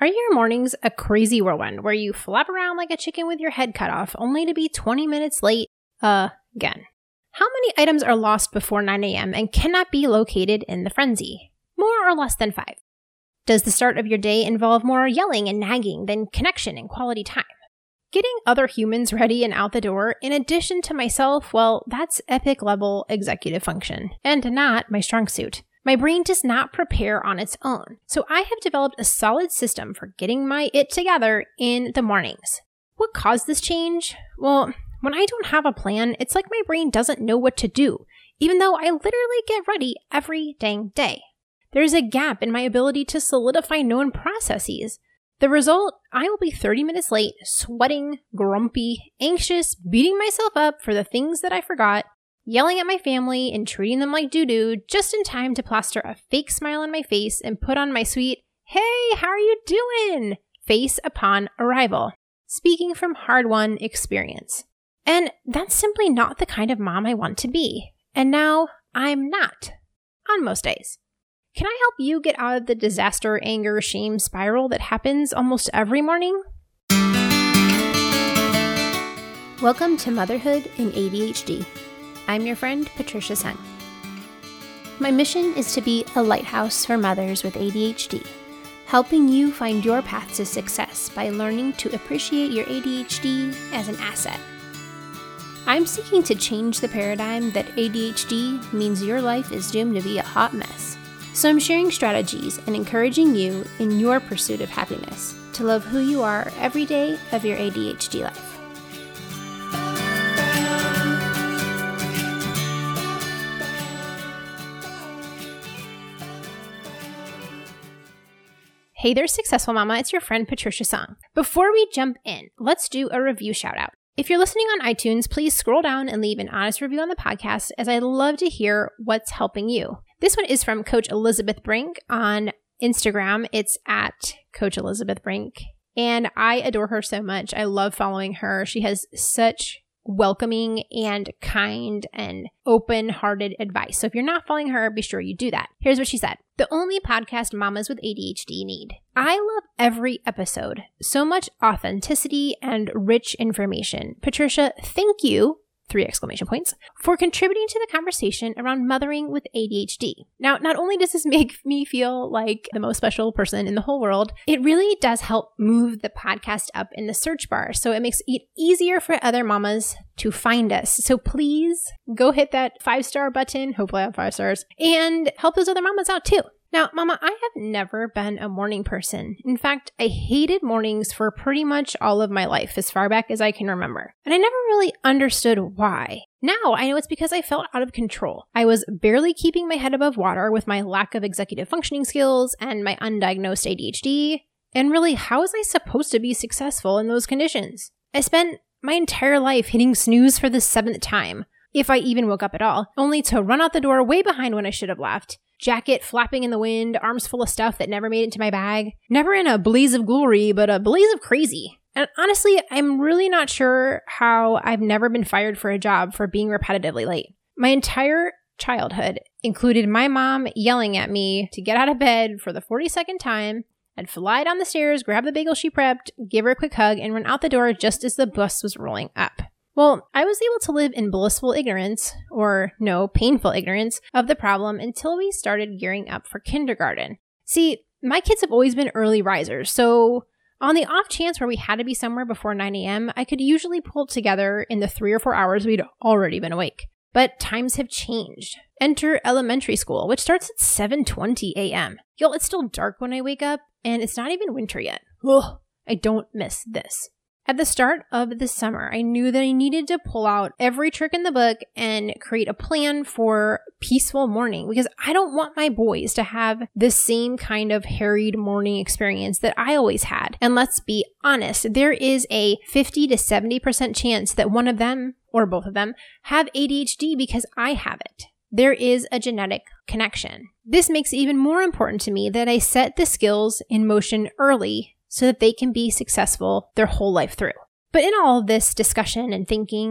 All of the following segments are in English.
Are your mornings a crazy whirlwind where you flap around like a chicken with your head cut off only to be 20 minutes late again? How many items are lost before 9 a.m. and cannot be located in the frenzy? More or less than 5? Does the start of your day involve more yelling and nagging than connection and quality time? Getting other humans ready and out the door, in addition to myself, well, that's epic level executive function, and not my strong suit. My brain does not prepare on its own, so I have developed a solid system for getting my it together in the mornings. What caused this change? Well, when I don't have a plan, it's like my brain doesn't know what to do, even though I literally get ready every dang day. There's a gap in my ability to solidify known processes. The result, I will be 30 minutes late, sweating, grumpy, anxious, beating myself up for the things that I forgot, yelling at my family and treating them like doo-doo just in time to plaster a fake smile on my face and put on my sweet, "Hey, how are you doing?" face upon arrival. Speaking from hard-won experience. And that's simply not the kind of mom I want to be. And now I'm not. On most days. Can I help you get out of the disaster, anger, shame spiral that happens almost every morning? Welcome to Motherhood in ADHD. I'm your friend, Patricia Sun. My mission is to be a lighthouse for mothers with ADHD, helping you find your path to success by learning to appreciate your ADHD as an asset. I'm seeking to change the paradigm that ADHD means your life is doomed to be a hot mess. So I'm sharing strategies and encouraging you in your pursuit of happiness to love who you are every day of your ADHD life. Hey there, Successful Mama. It's your friend, Patricia Song. Before we jump in, let's do a review shout out. If you're listening on iTunes, please scroll down and leave an honest review on the podcast, as I'd love to hear what's helping you. This one is from Coach Elizabeth Brink on Instagram. It's at Coach Elizabeth Brink, and I adore her so much. I love following her. She has such welcoming and kind and open-hearted advice. So if you're not following her, be sure you do that. Here's what she said. The only podcast mamas with ADHD need. I love every episode. So much authenticity and rich information. Patricia, thank you, 3 exclamation points, for contributing to the conversation around mothering with ADHD. Now, not only does this make me feel like the most special person in the whole world, it really does help move the podcast up in the search bar. So it makes it easier for other mamas to find us. So please go hit that 5-star button. Hopefully I have 5 stars, and help those other mamas out too. Now, Mama, I have never been a morning person. In fact, I hated mornings for pretty much all of my life, as far back as I can remember. And I never really understood why. Now, I know it's because I felt out of control. I was barely keeping my head above water with my lack of executive functioning skills and my undiagnosed ADHD. And really, how was I supposed to be successful in those conditions? I spent my entire life hitting snooze for the 7th time, if I even woke up at all, only to run out the door way behind when I should have left. Jacket flapping in the wind, arms full of stuff that never made it into my bag. Never in a blaze of glory, but a blaze of crazy. And honestly, I'm really not sure how I've never been fired for a job for being repetitively late. My entire childhood included my mom yelling at me to get out of bed for the 42nd time. I'd fly down the stairs, grab the bagel she prepped, give her a quick hug, and run out the door just as the bus was rolling up. Well, I was able to live in blissful ignorance, or no, painful ignorance, of the problem until we started gearing up for kindergarten. See, my kids have always been early risers, so on the off chance where we had to be somewhere before 9 a.m., I could usually pull it together in the 3 or 4 hours we'd already been awake. But times have changed. Enter elementary school, which starts at 7:20 a.m. Y'all, it's still dark when I wake up, and it's not even winter yet. Ugh, I don't miss this. At the start of the summer, I knew that I needed to pull out every trick in the book and create a plan for peaceful morning, because I don't want my boys to have the same kind of harried morning experience that I always had. And let's be honest, there is a 50 to 70% chance that one of them, or both of them, have ADHD because I have it. There is a genetic connection. This makes it even more important to me that I set the skills in motion early so that they can be successful their whole life through. But in all of this discussion and thinking,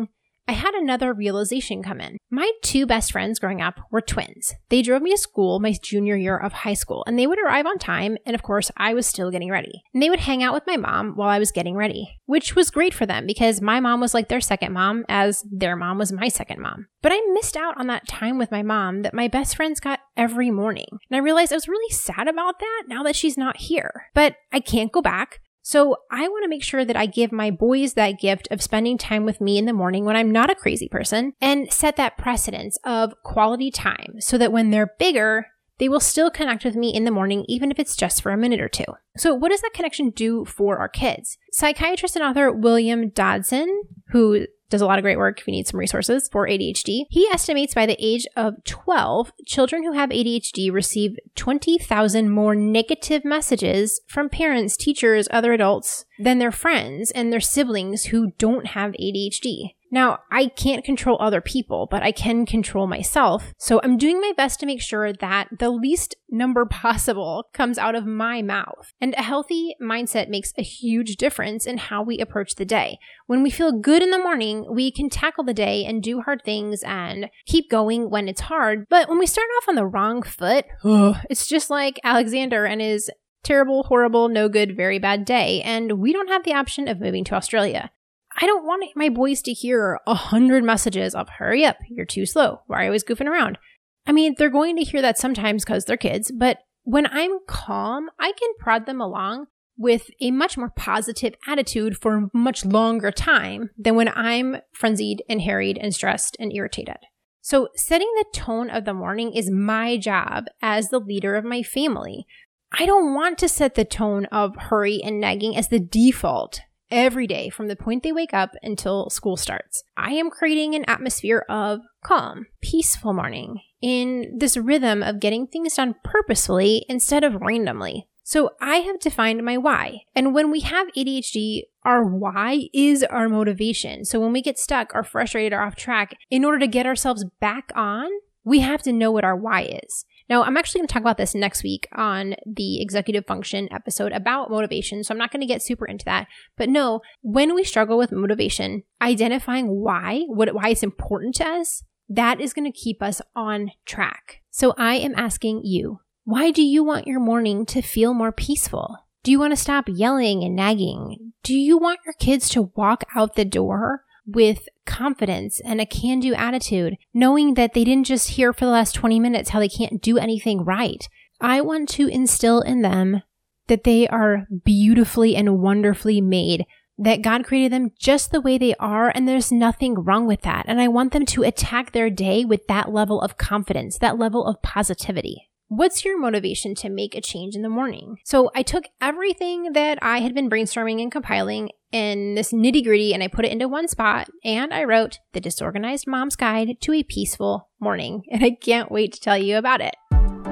I had another realization come in. My two best friends growing up were twins. They drove me to school my junior year of high school, and they would arrive on time, and of course, I was still getting ready. And they would hang out with my mom while I was getting ready, which was great for them because my mom was like their second mom, as their mom was my second mom. But I missed out on that time with my mom that my best friends got every morning. And I realized I was really sad about that now that she's not here. But I can't go back. So I want to make sure that I give my boys that gift of spending time with me in the morning when I'm not a crazy person and set that precedence of quality time so that when they're bigger, they will still connect with me in the morning, even if it's just for a minute or two. So what does that connection do for our kids? Psychiatrist and author William Dodson, who does a lot of great work if you need some resources for ADHD. He estimates by the age of 12, children who have ADHD receive 20,000 more negative messages from parents, teachers, other adults than their friends and their siblings who don't have ADHD. Now, I can't control other people, but I can control myself. So I'm doing my best to make sure that the least number possible comes out of my mouth. And a healthy mindset makes a huge difference in how we approach the day. When we feel good in the morning, we can tackle the day and do hard things and keep going when it's hard. But when we start off on the wrong foot, it's just like Alexander and his terrible, horrible, no good, very bad day. And we don't have the option of moving to Australia. I don't want my boys to hear 100 messages of hurry up, you're too slow, why are you always goofing around? I mean, they're going to hear that sometimes because they're kids, but when I'm calm, I can prod them along with a much more positive attitude for a much longer time than when I'm frenzied and harried and stressed and irritated. So setting the tone of the morning is my job as the leader of my family. I don't want to set the tone of hurry and nagging as the default every day from the point they wake up until school starts. I am creating an atmosphere of calm, peaceful morning in this rhythm of getting things done purposefully instead of randomly. So I have defined my why. And when we have ADHD, our why is our motivation. So when we get stuck or frustrated or off track, in order to get ourselves back on, we have to know what our why is. Now, I'm actually going to talk about this next week on the executive function episode about motivation, so I'm not going to get super into that. But no, when we struggle with motivation, identifying why it's important to us, that is going to keep us on track. So I am asking you, why do you want your morning to feel more peaceful? Do you want to stop yelling and nagging? Do you want your kids to walk out the door with confidence and a can-do attitude, knowing that they didn't just hear for the last 20 minutes how they can't do anything right? I want to instill in them that they are beautifully and wonderfully made, that God created them just the way they are, and there's nothing wrong with that. And I want them to attack their day with that level of confidence, that level of positivity. What's your motivation to make a change in the morning? So I took everything that I had been brainstorming and compiling in this nitty-gritty and I put it into one spot and I wrote The Disorganized Mom's Guide to a Peaceful Morning. And I can't wait to tell you about it.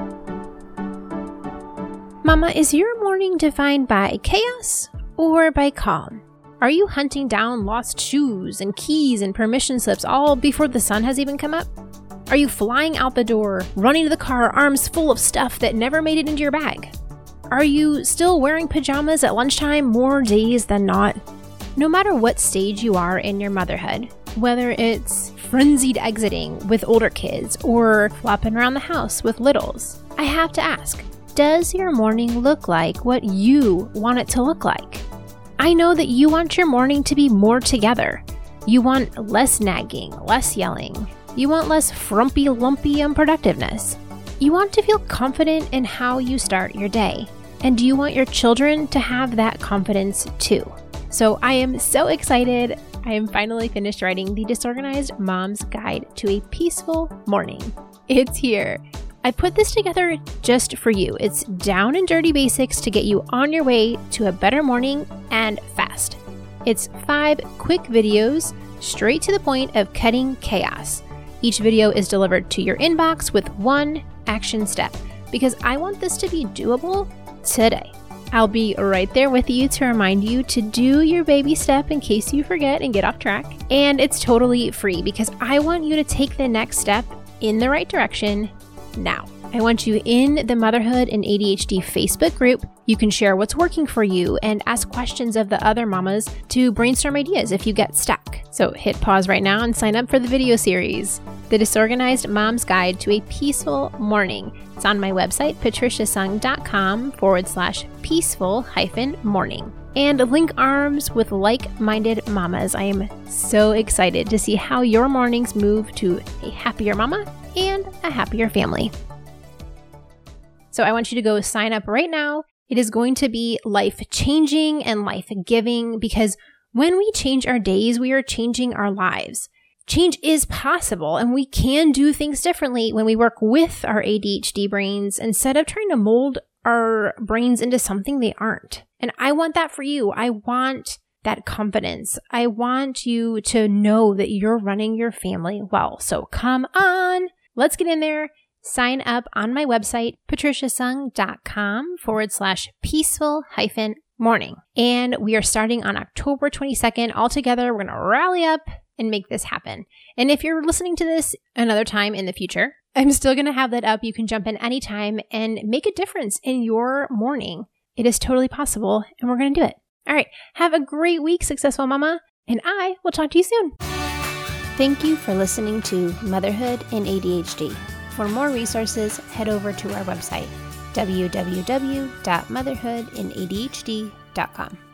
Mama, is your morning defined by chaos or by calm? Are you hunting down lost shoes and keys and permission slips all before the sun has even come up? Are you flying out the door, running to the car, arms full of stuff that never made it into your bag? Are you still wearing pajamas at lunchtime more days than not? No matter what stage you are in your motherhood, whether it's frenzied exiting with older kids or flopping around the house with littles, I have to ask, does your morning look like what you want it to look like? I know that you want your morning to be more together. You want less nagging, less yelling. You want less frumpy, lumpy unproductiveness. You want to feel confident in how you start your day. And you want your children to have that confidence too. So I am so excited. I am finally finished writing The Disorganized Mom's Guide to a Peaceful Morning. It's here. I put this together just for you. It's down and dirty basics to get you on your way to a better morning and fast. It's 5 quick videos straight to the point of cutting chaos. Each video is delivered to your inbox with one action step because I want this to be doable today. I'll be right there with you to remind you to do your baby step in case you forget and get off track. And it's totally free because I want you to take the next step in the right direction now. I want you in the Motherhood and ADHD Facebook group. You can share what's working for you and ask questions of the other mamas to brainstorm ideas if you get stuck. So hit pause right now and sign up for the video series, The Disorganized Mom's Guide to a Peaceful Morning. It's on my website, patriciasung.com/peaceful-morning. And link arms with like-minded mamas. I am so excited to see how your mornings move to a happier mama and a happier family. So I want you to go sign up right now. It is going to be life-changing and life-giving, because when we change our days, we are changing our lives. Change is possible, and we can do things differently when we work with our ADHD brains instead of trying to mold our brains into something they aren't. And I want that for you. I want that confidence. I want you to know that you're running your family well. So come on, let's get in there. Sign up on my website, patriciasung.com/peaceful-morning. And we are starting on October 22nd. All together, we're going to rally up and make this happen. And if you're listening to this another time in the future, I'm still going to have that up. You can jump in anytime and make a difference in your morning. It is totally possible, and we're going to do it. All right. Have a great week, Successful Mama, and I will talk to you soon. Thank you for listening to Motherhood and ADHD. For more resources, head over to our website, www.motherhoodandadhd.com.